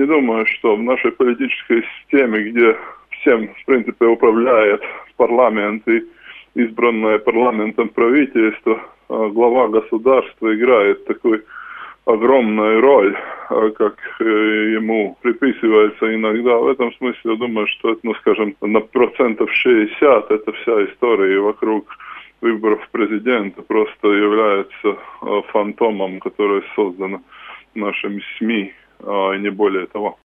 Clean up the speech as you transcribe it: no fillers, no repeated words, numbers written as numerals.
не думаю, что в нашей политической системе, где всем, в принципе, управляет парламент и избранное парламентом правительство, глава государства играет такую огромную роль, как ему приписывается иногда. В этом смысле я думаю, что, ну, скажем, на 60% это вся история вокруг выборов президента просто является фантомом, который создан нашими СМИ, и не более того.